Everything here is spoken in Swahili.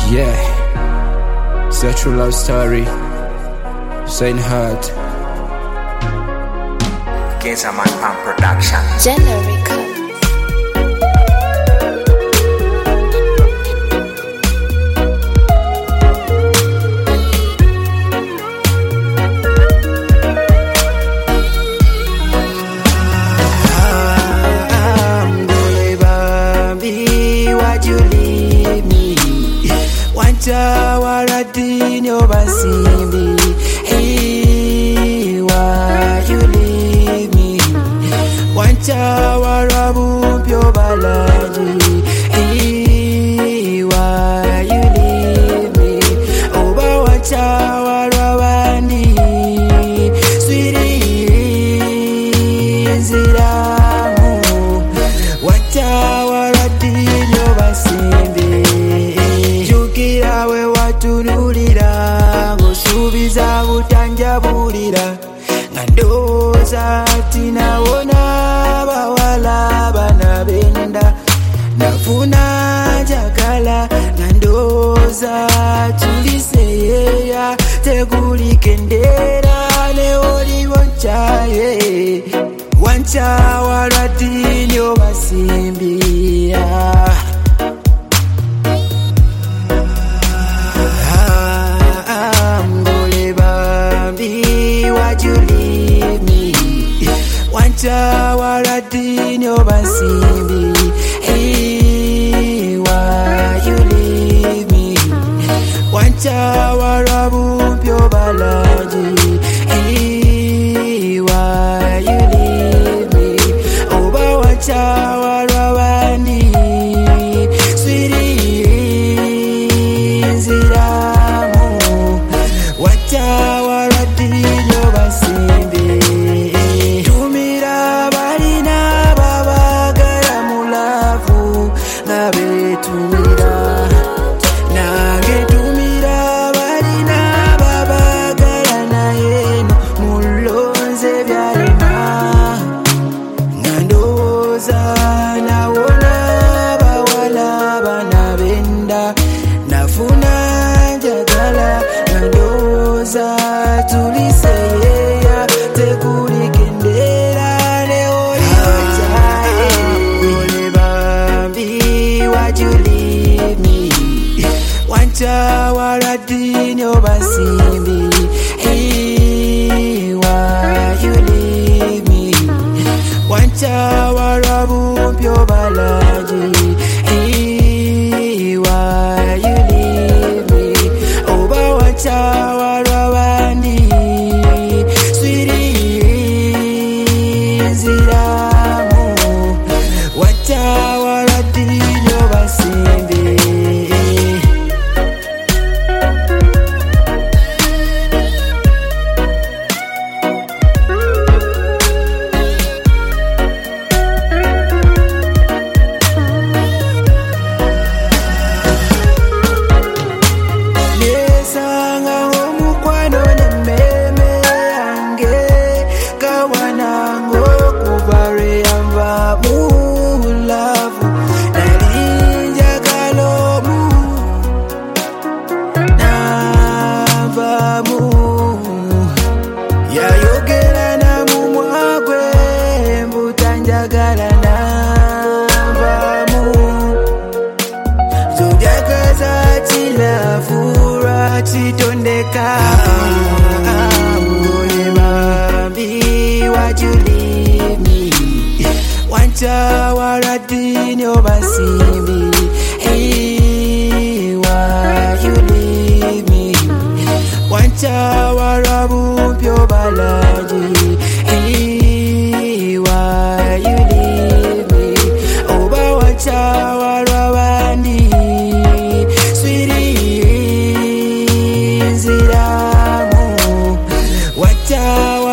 Yeah, it's a true love story. Saying hurt. Kezaman Pump Production. Generic. Waradini obasimbi, hey, why you leave me? Wancha warabu pyo balaji, hey, why you leave me? Oba wancha warawani, sweetie, ziramu. Wancha waradini obasimbi. Awe watunulira ngosubiza butanjabulira nga ndowooza tinawona bawala bana benda nafuna njagala nga ndowooza tuliseyeya tegulikendera ne oliwo nkyaye wankyawalwa ddiini obasimbira. Waradini obasimbi, hey, why you leave me? Wancha warabu pyo balaji, hey, why you leave me? Oba wancha warawani, sweetie, ziramu. Wancha waradini obasimbi. Nafuna njagala nga ndowooza tuliseyeya tegulikendera ne oliwo nkyaye. Ole bambi, why'd you leave me? Wankyawalwa ddiini obasimbi, hey, why you leave me? Wankyawalwa bumpi obalaji, hey, why you leave me? Oba wankyawalwa bandi, sweetie, nziramu. Wankyawalwa ddiini obasimbi. Yayogera na mumwagwe mbutanjagala navamu zobyagaza kilafura kitondeka. Ole bambi, why'd you leave me? Wankyawalwa ddiini obasimbi, hey, why you leave me? Wankyawalwa bumpi obalaji, hey, why you leave me? Oba wankyawalwa bandi, sweetie, nziramu. Wankyawalwa